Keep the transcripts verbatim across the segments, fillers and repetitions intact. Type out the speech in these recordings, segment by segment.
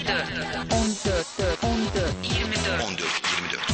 dörd, on dörd, on dörd, iyirmi dörd. on dörd, iyirmi dörd.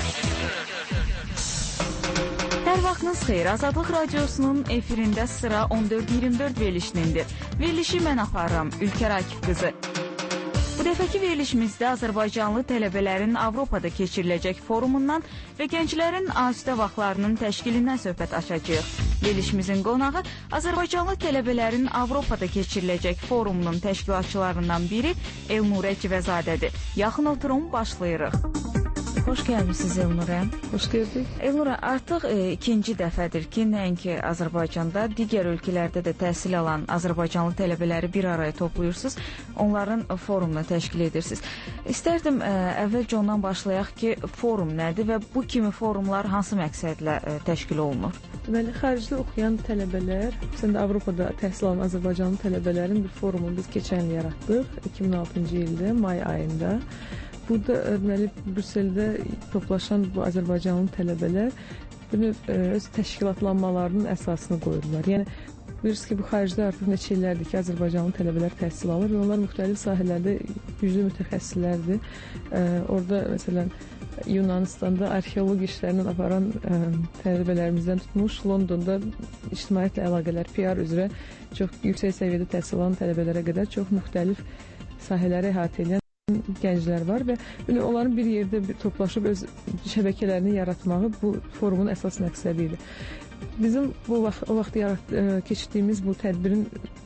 Hər vaxtınız xeyir. Azadlıq Radiosunun efirində sıra on dörd iyirmi dörd verilişindir. Verilişi mən aparıram, Ülker Akif qızı. Bu dəfəki verilişimizdə Azərbaycanlı tələbələrin Avropada keçiriləcək forumundan və gənclərin asudə vaxtlarının təşkilindən söhbət açacağıq. Verilişimizin qonağı Azərbaycanlı tələbələrin Avropada keçiriləcək forumunun təşkilatçılarından biri Elnurə Civəzadədir. Yaxın oturun, başlayırıq. Xoş gəlmişsiniz Elnurə. Xoş gördük. Elnurə, artıq e, ikinci dəfədir ki, nəinki Azərbaycanda, digər ölkələrdə də təhsil alan Azərbaycanlı tələbələri bir araya toplayırsınız, onların forumunu təşkil edirsiniz. İstərdim e, əvvəlcə ondan başlayaq ki, forum nədir və bu kimi forumlar hansı məqsədlə e, təşkil olunur? Deməli, xaricdə oxuyan tələbələr, xüsusən də Avropada təhsil alan Azərbaycanlı tələbələrin bir forumunu biz keçən il yaratdıq, iki min altıncı ildə, may ayında. Burada deməli Brüsseldə toplaşan bu Azərbaycanlı tələbələr bunu öz təşkilatlanmalarının əsasını qoyurlar. Yəni bilirsiniz ki, bu xaricdə artıq neçə illərdir ki, Azərbaycanlı tələbələr təhsil alır və onlar müxtəlif sahələrdə güclü mütəxəssislərdir. E, orada məsələn Yunanistanda arxeoloji işlərini aparan e, tələbələrimizdən tutmuş, Londonda ictimaiyyətlə əlaqələr, P R üzrə çox yüksək səviyyədə təhsil alan tələbələrə qədər çox müxtəlif sahələri əhatə edən gənclər var və onların bir yerdə bir toplaşıb öz şəbəkələrini yaratmağı bu forumun əsas məqsədi idi. Bizim bu vaxt, o vaxt yarat, keçirdiyimiz bu tədbirin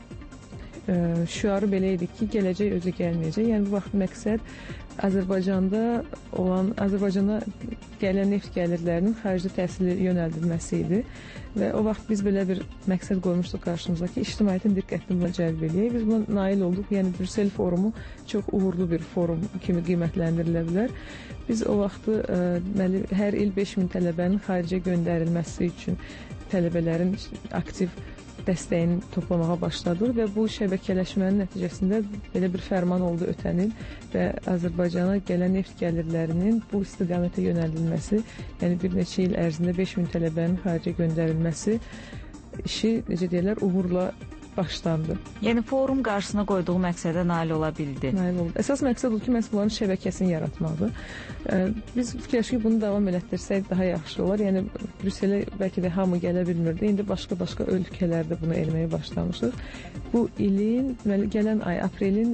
ə, şüarı belə idi ki, gələcək özü gəlməyəcək. Yəni bu vaxt məqsəd Azərbaycanda olan, Azərbaycana gələn neft gəlirlərinin xaricdə təhsili yönəldilməsi idi və o vaxt biz belə bir məqsəd qoymuşduq qarşımıza ki, ictimaiyyətin diqqətini buna cəlb edək. Biz buna nail olduq. Yəni Brüssel forumu çox uğurlu bir forum kimi qiymətləndirilə bilər. Biz o vaxtı ə, deməli, hər il beş min tələbənin xaricə göndərilməsi üçün tələbələrin aktiv dəstəyini toplamağa başladıq və bu şəbəkələşmənin nəticəsində belə bir fərman oldu ötən il və Azərbaycana gələn neft gəlirlərinin bu istiqamətə yönəldilməsi, yəni bir neçə il ərzində beş min tələbənin xaricə göndərilməsi işi, necə deyirlər, uğurla başlandı. Yəni forum qarşısına qoyduğu məqsədə nail ola bildi. Nail oldu. Əsas məqsəd odur ki, məhz bunların şəbəkəsini yaratmaqdır. Ee, biz fikirləşik ki, bunu davam elətdirsək daha yaxşı olar. Yəni Brüsselə bəlkə də hamı gələ bilmirdi. İndi başqa-başqa ölkələrdə bunu eləməyə başlamışıq. Bu ilin, deməli, gələn ay aprelin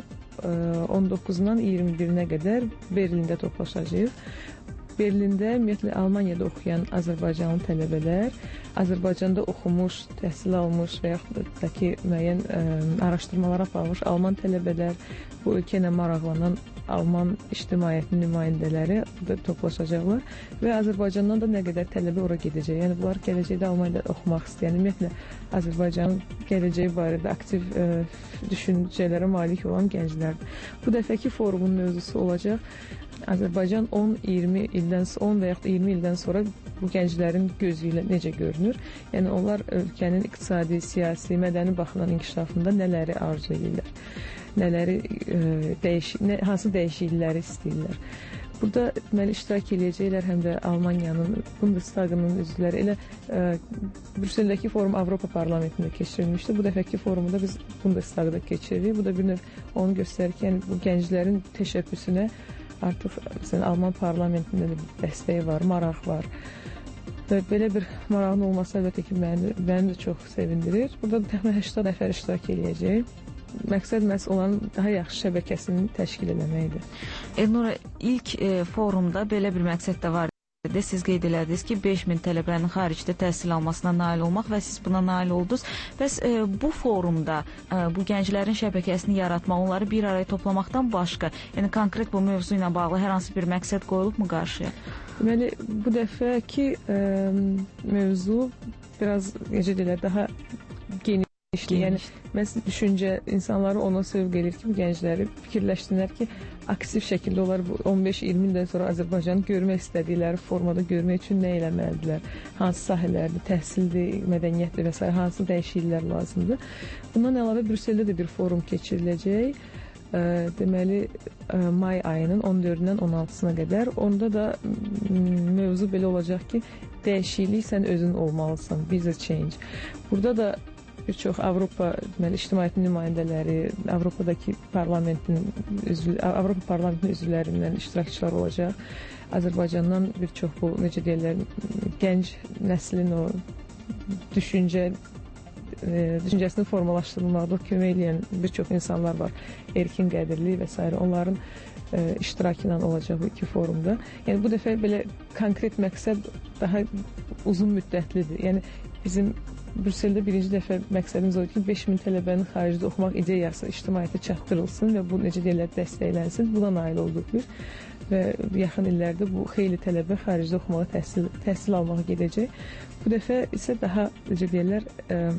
on doqquzundan iyirmi birinə qədər Berlində toplaşacağıq. Berlində, ümumiyyətlə Almaniyada oxuyan Azərbaycanlı tələbələr, Azərbaycanda oxumuş, təhsil almış və yaxud da ki, müəyyən ə, araşdırmalar aparmış Alman tələbələr, bu ölkə ilə maraqlanan Alman ictimaiyyətinin nümayəndələri burada toplaşacaqlar və Azərbaycandan da nə qədər tələbə ora gedəcək. Yəni bunlar gələcəkdə Almaniyada oxumaq istəyən, ümumiyyətlə Azərbaycanın gələcəyi barədə aktiv ə, düşüncələrə malik olan gənclərdir. Bu dəfəki forumun mövzusu olacaq Azərbaycan on iyirmi ildən on və yaxud iyirmi ildən sonra bu gənclərin gözü ilə necə görünür? Yəni onlar ölkənin iqtisadi, siyasi, mədəni baxımdan inkişafında nələri arzu edirlər? Nələri e, dəyiş, nə, hansı dəyişiklikləri istəyirlər? Burada deməli iştirak edəcəklər həm də Almaniyanın, Bundestagının üzvləri. Elə e, Brüsseldəki forum Avropa Parlamentində keçirilmişdi. Bu dəfəki forumu da biz Bundestagda keçiririk. Bu da bir növ onu göstərir ki, yəni bu gənclərin təşəbbüsünə artıq məsələn Alman parlamentində də dəstəyi var, maraq var. Və belə bir marağın olması əlbəttə ki, məni, məni də çox sevindirir. Burada təxminən səksən nəfər iştirak edəcək. Məqsəd məhz onların daha yaxşı şəbəkəsini təşkil etməkdir. Elnura, ilk e, forumda belə bir məqsəd də var. Siz qeyd elədiniz ki, beş min tələbənin xaricdə təhsil almasına nail olmaq və siz buna nail oldunuz. Bəs e, bu forumda e, bu gənclərin şəbəkəsini yaratmaq, onları bir araya toplamaqdan başqa, yəni konkret bu mövzu ilə bağlı hər hansı bir məqsəd qoyulubmu qarşıya? Deməli, bu dəfəki e, mövzu biraz, necə deyirlər, daha geniş. Yəni, məhz düşüncə insanları ona sövq edir ki, bu gəncləri fikirləşsinlər ki, aktiv şəkildə onlar bu on beş iyirmi ildən sonra Azərbaycanı görmək istədikləri formada görmək üçün nə eləməlidirlər? Hansı sahələrdir, təhsildir, mədəniyyətdir və s. hansı dəyişikliklər lazımdır? Bundan əlavə Brüsseldə də bir forum keçiriləcək. E, deməli, e, may ayının on dördündən on altısına qədər. Onda da mövzu belə olacaq ki, dəyişiklik sən özün olmalısan, be the change. Burada da bir çox Avropa deməli ictimaiyyətinin nümayəndələri, Avropadakı parlamentin üzvü, Avropa parlamentinin üzvlərindən iştirakçılar olacaq. Azərbaycandan bir çox bu necə deyirlər, gənc nəslin o düşüncə e, düşüncəsini formalaşdırılmaqda kömək edən bir çox insanlar var. Erkin Qədirli və s. onların e, iştirakı ilə olacaq bu iki forumda. Yəni bu dəfə belə konkret məqsəd daha uzun müddətlidir. Yəni bizim Brüsseldə birinci dəfə məqsədimiz oydu ki, beş min tələbənin xaricdə oxumaq ideyası ictimaiyyətə çatdırılsın və bu necə deyirlər dəstəklənsin. Buna nail olduq biz və yaxın illərdə bu xeyli tələbə xaricdə oxumağa təhsil, təhsil almağa gedəcək. Bu dəfə isə daha necə deyirlər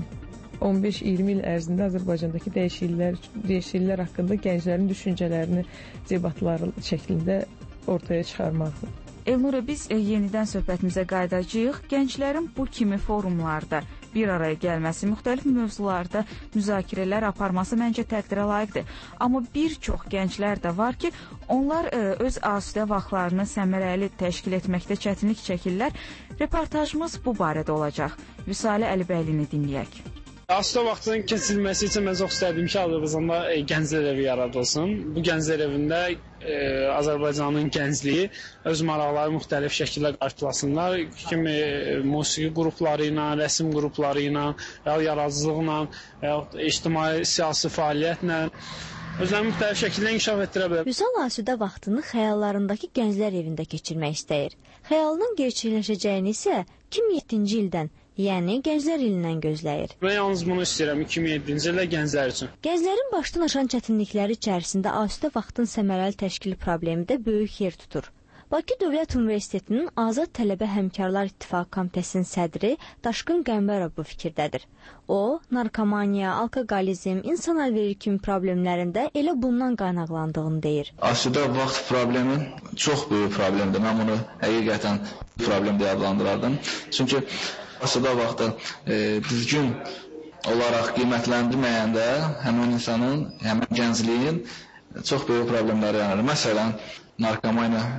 on beş iyirmi il ərzində Azərbaycandakı dəyişikliklər, dəyişikliklər haqqında gənclərin düşüncələrini debatlar şəklində ortaya çıxarmaqdır. Elnura, biz e, yenidən söhbətimizə qayıdacağıq. Gənclərin bu kimi forumlarda bir araya gəlməsi, müxtəlif mövzularda müzakirələr aparması məncə təqdirə layiqdir. Amma bir çox gənclər də var ki, onlar e, öz asudə vaxtlarını səmərəli təşkil etməkdə çətinlik çəkirlər. Reportajımız bu barədə olacaq. Vüsalə Əlibəylini dinləyək. Asudə vaxtının keçirilməsi üçün mən çox istədim ki, Azərbaycanda e, gənclər evi yaradılsın. Bu gənclər evində e, Azərbaycanın gəncliyi öz maraqları müxtəlif şəkildə qarşılasınlar. Kimi e, musiqi qrupları ilə, rəsm qrupları ilə, ya yaradıcılıqla, ya ictimai siyasi fəaliyyətlə özlərini müxtəlif şəkildə inkişaf etdirə bilər. Vüsal asudə vaxtını xəyallarındakı gənclər evində keçirmək istəyir. Xəyalının gerçəkləşəcəyini isə iki min yeddinci ildən, yəni gənclər ilindən gözləyir. Və yalnız bunu istəyirəm iki min yeddinci ildə gənclər üçün. Gənclərin başdan aşan çətinlikləri içərisində asudə vaxtın səmərəli təşkili problemi də böyük yer tutur. Bakı Dövlət Universitetinin Azad Tələbə Həmkarlar İttifaqı Komitəsinin sədri Daşqın Qəmbərov bu fikirdədir. O, narkomaniya, alkoqolizm, insan əlveri kimi problemlərində elə bundan qaynaqlandığını deyir. Asudə vaxt problemi çox böyük problemdir. Mən bunu həqiqətən problem deyə adlandırardım. Çünki asudə vaxtı e, düzgün olaraq qiymətləndirməyəndə həmin insanın, həmin gəncliyin çox böyük problemləri yaranır. Məsələn, narkomaniya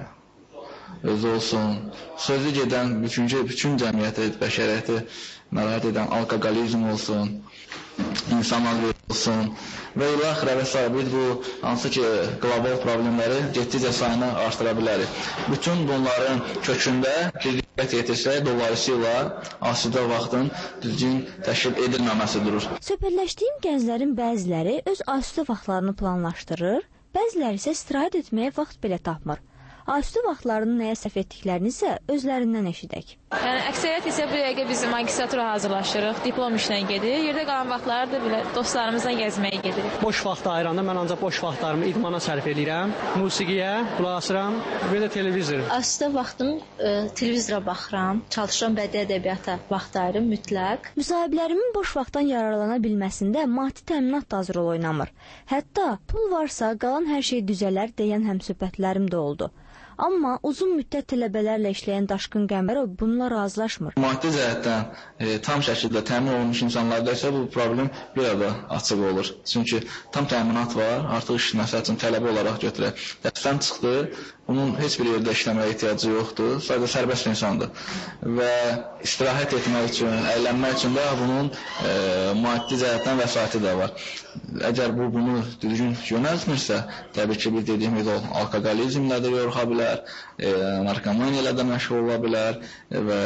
özü olsun, sözü gedən bütün, bütün cəmiyyəti, bəşəriyyəti narahat edən alkoqolizm olsun, insan əlveri olsun və ilaxirə və s. Biz bu hansı ki qlobal problemləri getdikcə sayını artıra bilərik. Bütün bunların kökündə bir diqqət yetirsək, dolayısıyla asudə vaxtın düzgün təşkil edilməməsi durur. Söhbətləşdiyim gənclərin bəziləri öz asudə vaxtlarını planlaşdırır, bəziləri isə istirahət etməyə vaxt belə tapmır. Asudə vaxtlarını nəyə sərf etdiklərini isə özlərindən eşidək. Yəni, əksəriyyət isə bu dəqiqə biz magistratura hazırlaşırıq, diplom işlə gedir. Yerdə qalan vaxtları da belə dostlarımızla gəzməyə gedirik. Boş vaxt ayıranda mən ancaq boş vaxtlarımı idmana sərf edirəm. Musiqiyə qulaq asıram və də televizor. Asudə vaxtım e, televizora baxıram, çalışıram bədii ədəbiyyata vaxt ayırım mütləq. Müsahiblərimin boş vaxtdan yararlana bilməsində maddi təminat da az rol oynamır. Hətta pul varsa qalan hər şey düzələr deyən həmsöhbətlərim də oldu. Amma uzun müddət tələbələrlə işləyən Daşqın Qəmbərov bununla razılaşmır. Maddi cəhətdən e, tam şəkildə təmin olunmuş insanlarda isə bu problem bir ada açıq olur. Çünki tam təminat var, artıq iş məsəl üçün tələbə olaraq götürək. Dərsdən çıxdı, bunun heç bir yerdə işləməyə ehtiyacı yoxdur, sadəcə sərbəst insandır. Və istirahət etmək üçün, əylənmək üçün də bunun e, maddi cəhətdən vəsaiti də var. Əgər bu bunu düzgün yönəltmirsə, təbii ki, bir dediyimiz o alkoqolizmlə də yorxa bilər, e, narkomaniya ilə də məşğul ola bilər e, və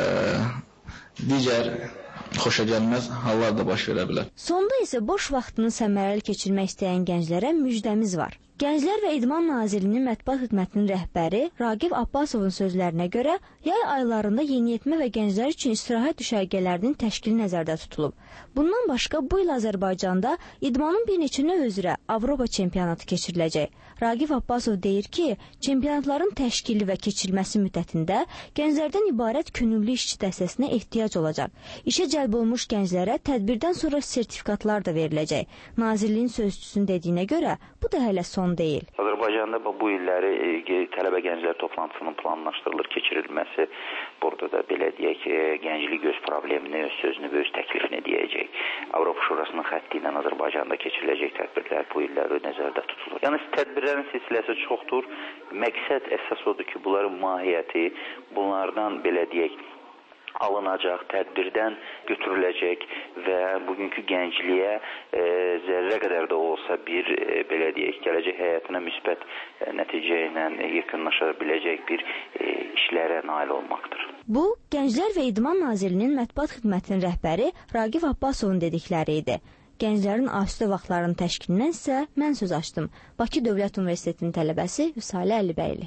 digər xoşagəlməz hallar da baş verə bilər. Sonda isə boş vaxtını səmərəli keçirmək istəyən gənclərə müjdəmiz var. Gənclər və İdman Nazirliyinin mətbuat xidmətinin rəhbəri Raqib Abbasovun sözlərinə görə yay aylarında yeniyetmə və gənclər üçün istirahət düşərgələrinin təşkili nəzərdə tutulub. Bundan başqa bu il Azərbaycanda idmanın bir neçə növ üzrə Avropa çempionatı keçiriləcək. Raqib Abbasov deyir ki, çempionatların təşkili və keçirilməsi müddətində gənclərdən ibarət könüllü işçi dəstəsinə ehtiyac olacaq. İşə cəlb olmuş gənclərə tədbirdən sonra sertifikatlar da veriləcək. Nazirliyin sözçüsünün dediyinə görə bu da hələ son deyil. Azərbaycanda bu illəri tələbə gənclər toplantısının planlaşdırılır, keçirilməsi. Burada da belə deyək ki, gənclik öz problemini, öz sözünü və öz təklifini deyəcək. Avropa Şurasının xətti ilə Azərbaycanda keçiriləcək tədbirlər bu illəri nəzərdə tutulur. Yəni tədbirlərin silsiləsi çoxdur. Məqsəd əsas odur ki, bunların mahiyyəti, bunlardan belə deyək, alınacaq, tədbirdən götürüləcək və bugünkü gəncliyə e, zərrə qədər də olsa bir e, belə deyək, gələcək həyatına müsbət e, nəticə ilə yekunlaşa biləcək bir e, işlərə nail olmaqdır. Bu, Gənclər və İdman Nazirliyinin mətbuat xidmətinin rəhbəri Raqif Abbasovun dedikləri idi. Gənclərin asudə vaxtlarının təşkilindən isə mən söz açdım. Bakı Dövlət Universitetinin tələbəsi Vüsalə Əlibəyli.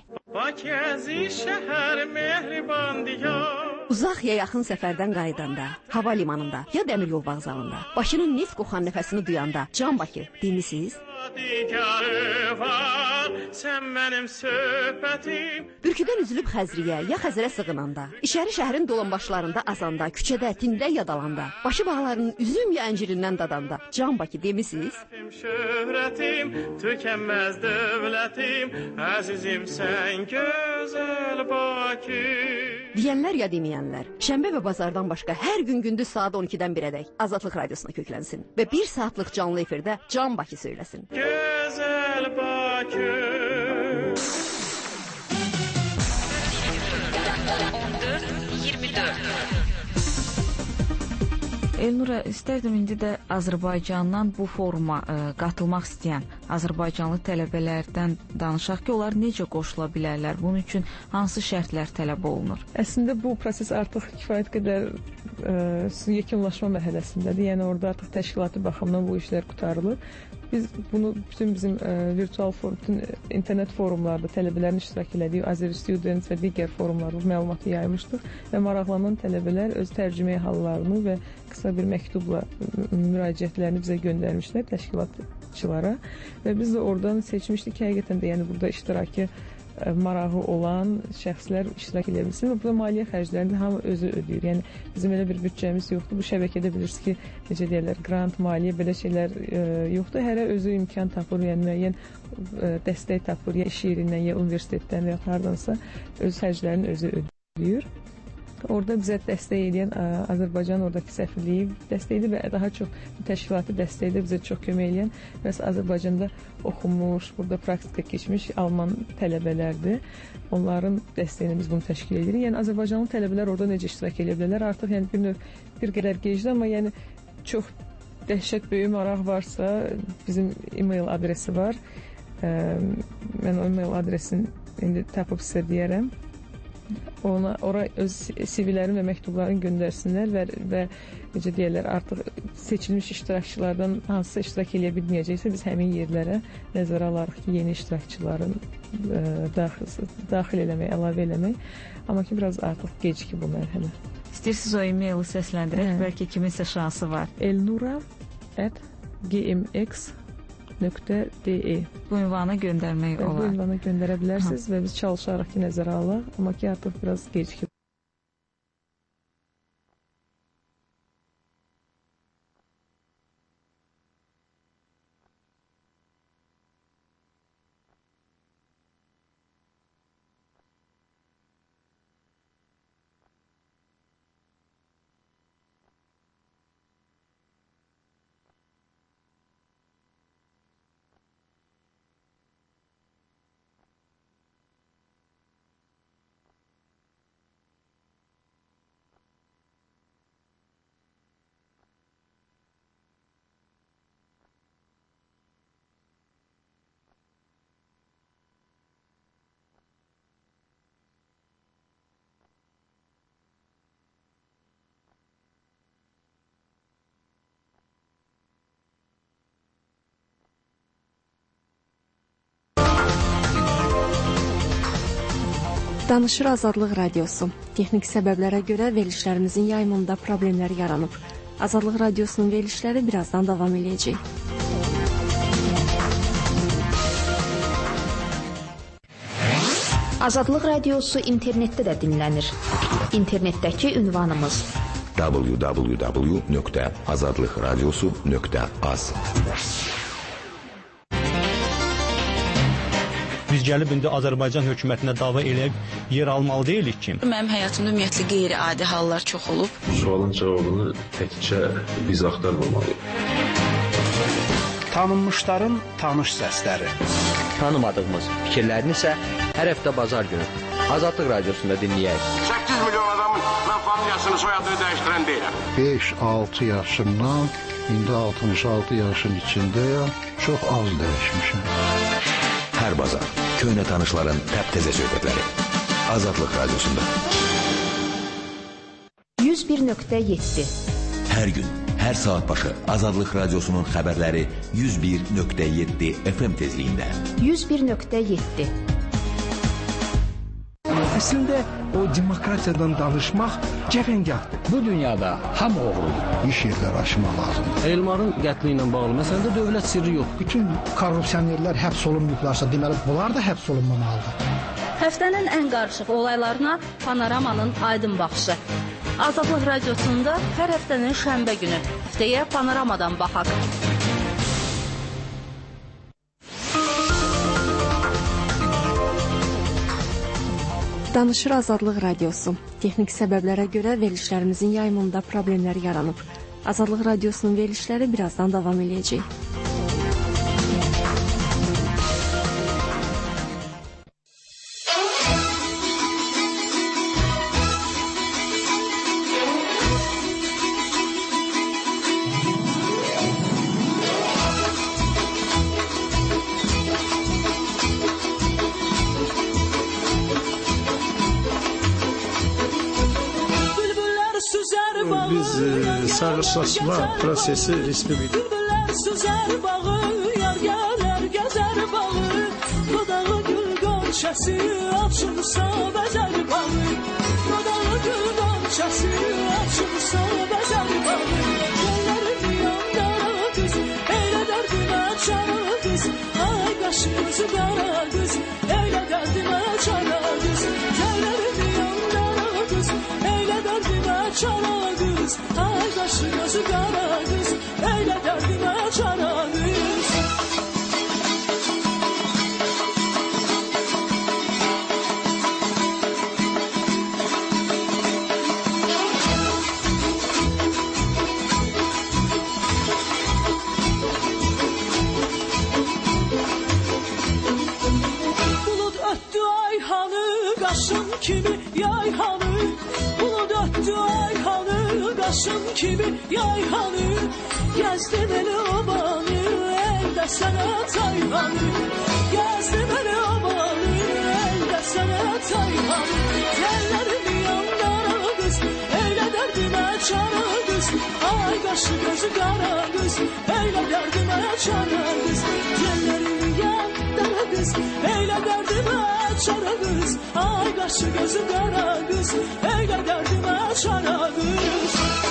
Uzaq ya yaxın səfərdən qayıdanda, hava limanında ya dəmir yol vağzalında, başının neft qoxan nəfəsini duyanda, Can Bakı demisiniz? Bürküdən üzülüb Xəzriyə ya Xəzərə sığınanda, İçəri şəhərin dolanbaşlarında azanda, küçədə, tində yadalanda, başı bağlarının üzüm ya əncirindən dadanda, Can Bakı demisiniz? Şöhrətim, tükənməz dövlətim, əzizim sən gözəl Bakı. Deyənlər ya deməyənlər, şənbə və bazardan başqa hər gün gündüz saat on ikidən birədək Azadlıq Radiosuna köklənsin və bir saatlıq canlı efirdə Can Bakı söyləsin. Gözəl Bakı. on dörd iyirmi dörd Elnura, istərdim indi də Azərbaycandan bu foruma ə, qatılmaq istəyən Azərbaycanlı tələbələrdən danışaq ki, onlar necə qoşula bilərlər? Bunun üçün hansı şərtlər tələb olunur? Əslində bu proses artıq kifayət qədər ə, yekunlaşma mərhələsindədir. Yəni orada artıq təşkilati baxımdan bu işlər qurtarılır. Biz bunu bütün bizim ə, virtual forum, bütün internet forumlarda tələbələrin iştirak elədiyi Azeri Students və digər forumlarda bu məlumatı yaymışdıq və maraqlanan tələbələr öz tərcümə hallarını və qısa bir məktubla müraciətlərini bizə göndərmişlər təşkilatçılara və biz də oradan seçmişdik ki, həqiqətən də yəni burada iştirakı ə, marağı olan şəxslər iştirak edə bilsin və burada maliyyə xərclərini hamı özü ödəyir. Yəni bizim elə bir büdcəmiz yoxdur. Bu şəbəkədə bilirsiniz ki, necə deyirlər, grant, maliyyə belə şeylər ə, yoxdur. Hərə özü imkan tapır, yəni müəyyən ə, dəstək tapır, ya iş yerindən, ya universitetdən və ya hardansa öz xərclərini özü ödəyir. Orada bizə dəstək edən Azərbaycan oradakı səfirliyi dəstəkdir və daha çox təşkilati dəstəkdə bizə çox kömək edən bəs Azərbaycanda oxumuş, burada praktika keçmiş Alman tələbələrdir. Onların dəstəyini biz bunu təşkil edirik. Yəni Azərbaycanlı tələbələr orada necə iştirak edə bilərlər? Artıq yəni bir növ bir qədər gecdir, amma yəni çox dəhşət böyük maraq varsa bizim e-mail adresi var. Mən o e-mail adresini indi tapıb sizə deyərəm. Ona ora öz C V-lərini və məktublarını göndərsinlər və, və necə deyirlər, artıq seçilmiş iştirakçılardan hansısa iştirak eləyə bilməyəcəksə biz həmin yerlərə nəzərə alarıq ki, yeni iştirakçıların ə, daxil, daxil eləmək, əlavə eləmək. Amma ki, biraz artıq gecikir bu mərhələ. İstəyirsiniz o e-maili səsləndirək, hə. Bəlkə kiminsə şansı var. elnura at gmx nöqtə de Bu ünvana göndərmək olar. Bu ünvana göndərə bilərsiniz və biz çalışarıq ki, nəzərə alaq, amma ki, artıq biraz gecikir. Danışır Azadlıq Radiosu. Texniki səbəblərə görə verilişlərimizin yayımında problemlər yaranıb. Azadlıq Radiosunun verilişləri birazdan davam edəcək. Azadlıq Radiosu internetdə də dinlənir. İnternetdəki ünvanımız w w w nöqtə azadlıq radiosu nöqtə az. Biz gəlib indi Azərbaycan hökumətinə dava eləyib yer almalı deyilik ki. Mənim həyatımda ümumiyyətlə qeyri-adi hallar çox olub. Bu sualın cavabını təkcə biz axtarmamalıyıq. Tanınmışların tanış səsləri. Tanımadığımız fikirlərini isə hər həftə bazar günü Azadlıq Radiosunda dinləyək. səkkiz milyon adamın altı yaşını soyadını dəyişdirən deyiləm. beş altı yaşımdan indi altmış altı yaşın içindəyəm. Çox az dəyişmişəm. Hər bazar köhnə tanışların təptəzə söhbətləri. Azadlıq Radiosunda. yüz bir nöqtə yeddi. Hər gün, hər saat başı Azadlıq Radiosunun xəbərləri yüz bir nöqtə yeddi F M tezliyində. yüz bir nöqtə yeddi. Əslində o demokratiyadan danışmaq cəfəngahdır. Bu dünyada hamı oğrudur. İş yerləri açmaq lazımdır. Elmarın qətli ilə bağlı məsələdə dövlət sirri yox. Bütün korrupsionerlər həbs olunmuşlarsa, deməli bunlar da həbs olunmamalıdır. Həftənin ən qarışıq olaylarına Panoramanın aydın baxışı. Azadlıq Radiosunda hər həftənin şənbə günü həftəyə Panoramadan baxaq. Danışır Azadlıq Radiosu. Texnik səbəblərə görə verilişlərimizin yayımında problemlər yaranıb. Azadlıq Radiosunun verilişləri birazdan davam edəcək. Sağırsaçma prosesi resmi bir. Bülbülər süzər bağı, yar gələr gəzər bağı, dodağı gül qonçəsi, açılsa bəzər bağı, dodağı gül qonçəsi, açılsa bəzər bağı, göllərin yanlara düz, eylə dərdimə çara düz, ay qaşı gözü qara düz, eylə dərdimə çara düz, göllərin yanlara düz, eylə dərdimə çara düz, ay qaşı gözü qara düz, eylə dərdimə çara düz. Bulud ötdü ayhanı, qaşın kimi yayhanı, bulud ötdü ayhanı, qaşın kimi yayhanı, gəzdim elə obanı, əldə sənə tayhanı, gəzdim elə obanı, əldə sənə tayhanı, tellərim yanlara qız, eylə dərdimə çara qız, ay qaşı gözü qara qız, eylə dərdimə çara qız, tellərim yanlara qız, eylə dərdimə çara qız, ay qaşı gözü qara qız, eylə dərdimə çara qız.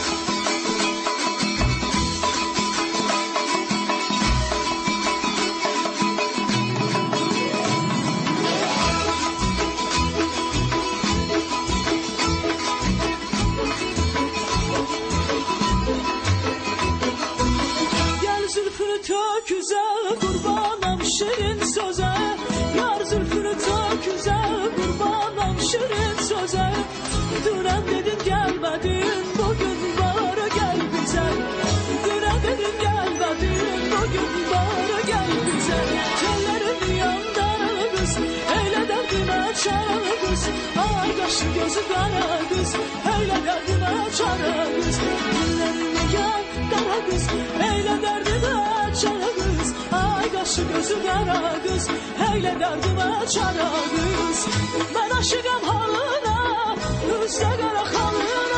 Töküzə qurbanam şirin sözə, yar zülfünü töküzə qurbanam şirin sözə, dünən dedin gəlmədin, bugün bara gəl bizə, dünən dedin gəlmədin, bugün bara gəl bizə, tellərin yanlara qız, eylə dərdimə çara qız, ay qaşı gözü qara qız, eylə dərdimə çara qız, tellərin yanlara qız, eylə dərdimə çara qız, ay qaşı gözü qara qız, eylə dərdimə çara qız. Mən aşıqam halına, üzdə qara xalına,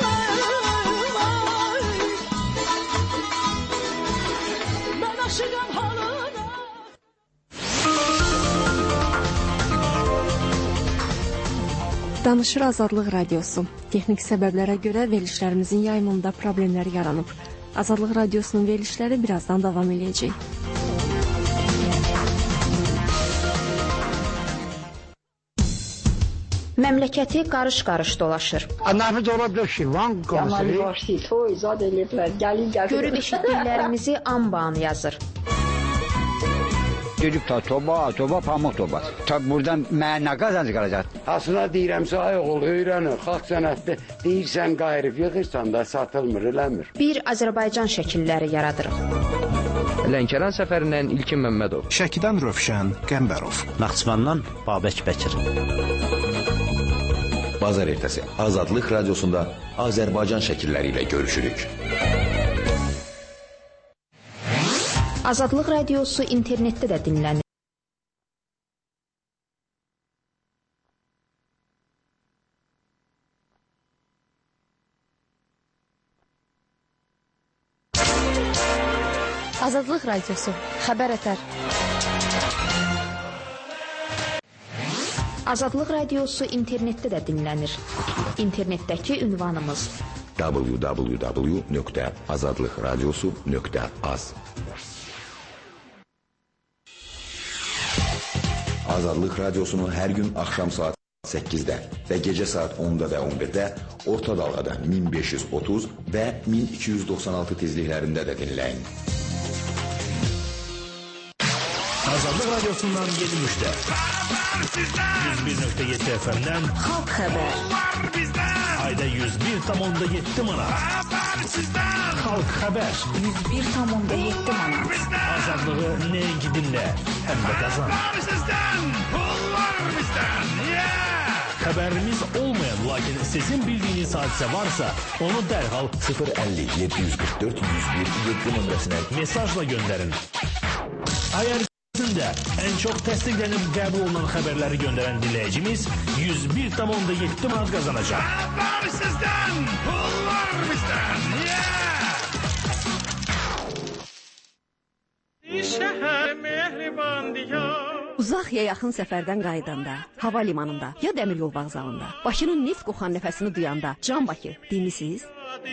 mən aşıqam halına. Danışır Azadlıq Radiosu. Texnik səbəblərə görə verilişlərimizin yayımında problemlər yaranıb. Azadlıq Radiosunun verilişləri birazdan davam edəcək. Məmləkəti qarış-qarış dolaşır. Nafiz ola bilər ki, Van konseri. Yaman toy zad eləyiblər, gəlin gəlin. Görüb eşitdiklərimizi anban yazır. Gedib ta toba, toba, pamuk tobası. Tabi buradan mənə nə qazanc qalacaq? Aslında deyirəmsə, ayıq ol, öyrənir. Xalq sənətdə deyirsən, qayırıb yığırsan da satılmır, eləmir. Bir Azərbaycan şəkilləri yaradırıq. Lənkəran səfərindən İlkin Məmmədov. Şəkidən Rövşən Qəmbərov. Naxçıvandan Babək Bəkir. bazar ertəsi Azadlıq Radiosunda Azərbaycan şəkilləri ilə görüşürük. Azadlıq Radiosu internetdə də dinlənir. Azadlıq Radiosu, xəbər ətər. Azadlıq Radiosu internetdə də dinlənir. İnternetdəki ünvanımız w w w nöqtə azadlıq radiosu nöqtə az. Azadlıq Radiosunu hər gün axşam saat səkkizdə və gecə saat onda və on birdə orta dalğada min beş yüz otuz və min iki yüz doxsan altı tezliklərində də dinləyin. Azadlıq Radiosundan yeni müjdə. yüz bir nöqtə yeddi F M-dən Xalq xəbər. Ayda yüz bir tam onda yeddi manat. Xalq xəbər. yüz bir tam onda yeddi manat. Azadlığı nəinki dinlə, həm də qazan. Xəbərimiz olmayan, lakin sizin bildiyiniz hadisə varsa, onu dərhal sıfır əlli yeddi yüz qırx dörd yüz bir yeddi nömrəsinə mesajla göndərin. Ayar Əslində, ən çox təsdiqlənib qəbul olunan xəbərləri göndərən dinləyicimiz yüz bir tam onda yeddi manat qazanacaq. Xəbər sizdən, pullar bizdən, şəhər mehriban diyar. Uzaq ya yaxın səfərdən qayıdanda, hava limanında ya dəmir yol vağzalında, başının neft qoxan nəfəsini duyanda, Can Bakı, demisiniz?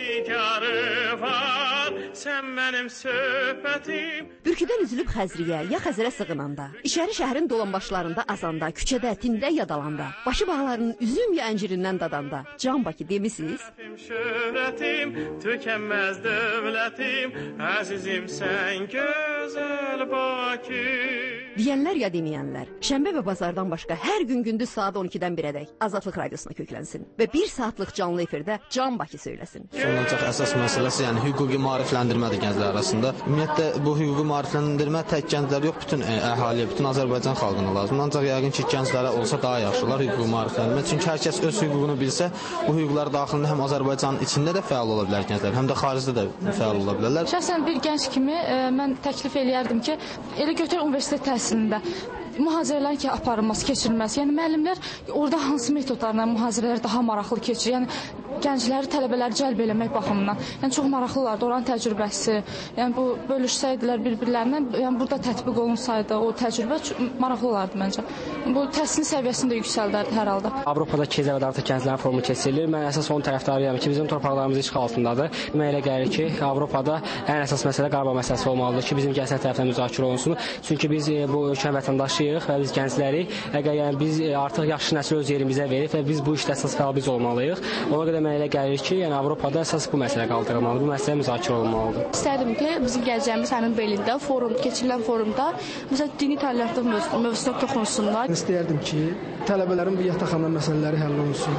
Var, sən mənim söhbətim. Bürküdən üzülüb Xəzriyə ya Xəzərə sığınanda, İçəri şəhərin dolanbaşlarında azanda, küçədə, tində yadalanda, başı bağlarının üzüm ya əncirindən dadanda, Can Bakı demisiniz? Şöhrətim, tükənməz dövlətim, əzizim sən gözəl Bakı. Deyənlər ya deməyənlər, şənbə və bazardan başqa hər gün gündüz saat on ikidən birədək Azadlıq Radiosuna köklənsin və bir saatlıq canlı efirdə Can Bakı söyləsin. Sonlanacaq əsas məsələsi, yəni hüquqi maarifləndirmədir gənclər arasında. Ümumiyyətlə, bu hüquqi maarifləndirmə tək gənclər yox, bütün əhaliyə, bütün Azərbaycan xalqına lazımdır. Ancaq yəqin ki, gənclərə olsa daha yaxşı olar hüquqi maarifləndirmə. Çünki hər kəs öz hüququnu bilsə, bu hüquqlar daxilində həm Azərbaycanın içində də fəal ola bilər gənclər, həm də xaricdə də fəal ola bilərlər. Şəxsən bir gənc kimi e, mən təklif eləyərdim ki, elə götür universitet təhsilində mühazirələr ki, aparılması, keçirilməsi. Yəni müəllimlər orada hansı metodlarla mühazirələr daha maraqlı keçir? Yəni gəncləri, tələbələri cəlb eləmək baxımından. Yəni çox maraqlılardı oranın təcrübəsi. Yəni bu bölüşsəydilər bir-birlərindən, yəni burada tətbiq olunsaydı o təcrübə maraqlı olardı məncə. Bu təhsilin səviyyəsini də yüksəldərdi hər halda. Avropada Keyzə və Davutə gənclərin forumu keçirilir. Mən əsas onun tərəfdarıyam ki, bizim torpaqlarımız işğal altındadır. Mənə elə gəlir ki, Avropada ən əsas məsələ Qarabağ məsələsi olmalıdır ki, bizim gənclər tərəfindən müzakirə olunsun. Çünki biz bu ölkənin vətəndaşıyıq və biz gəncləri, əgər yəni biz artıq yaxşı nəsil öz yerimizə verib və biz bu işdə əsas fəal biz olmalıyıq. Ona görə mənə elə gəlir ki, yəni Avropada əsas bu məsələ qaldırılmalıdır, bu məsələ müzakirə olunmalıdır. İstərdim ki, bizim gələcəyimiz həmin belində, forum, keçirilən forumda məsələn dini təlimatlar mövzusuna toxunsunlar. İstəyərdim ki, tələbələrin bu yataqxana məsələləri həll olunsun.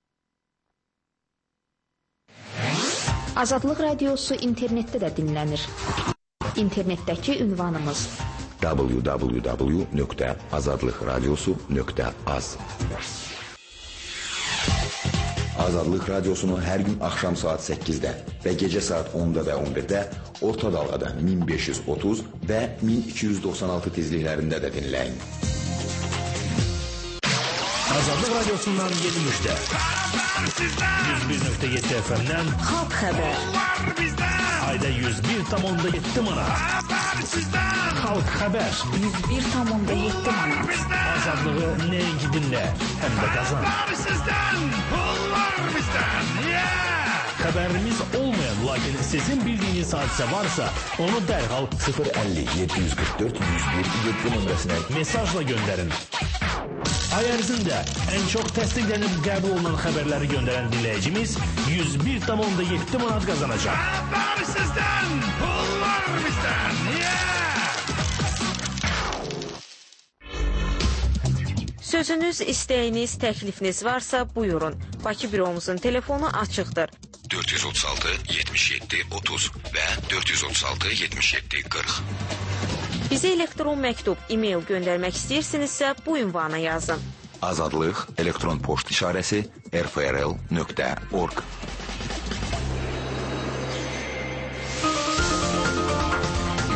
Azadlıq Radiosu internetdə də dinlənir. İnternetdəki ünvanımız w w w nöqtə azadlıq radiosu nöqtə az. Azadlıq Radiosunu hər gün axşam saat səkkizdə və gecə saat onda və on birdə orta dalğada min beş yüz otuz və min iki yüz doxsan altı tezliklərində də dinləyin. Azadlıq Radiosundan yeni müjdə. yüz bir nöqtə yeddi F M-dən Xalq xəbər. Ayda yüz bir tam onda yeddi manat. Xalq xəbər. yüz bir tam onda yeddi manat. Azadlığı nəinki dinlə, həm də qazan. Xəbərimiz olmayan, lakin sizin bildiyiniz hadisə varsa, onu dərhal sıfır əlli yeddi yüz qırx dörd yüz bir yeddi nömrəsinə mesajla göndərin. Ay ərzində ən çox təsdiqlənib qəbul olunan xəbərləri göndərən dinləyicimiz yüz bir tam onda yeddi manat qazanacaq. Xəbər sizdən, pullar bizdən, Sözünüz, istəyiniz, təklifiniz varsa buyurun. Bakı büromuzun telefonu açıqdır. dörd yüz otuz altı yetmiş yeddi otuz və dörd yüz otuz altı yetmiş yeddi qırx. Bizə elektron məktub, e-mail göndərmək istəyirsinizsə bu ünvana yazın. Azadlıq elektron poçt işarəsi r f r l nöqtə org.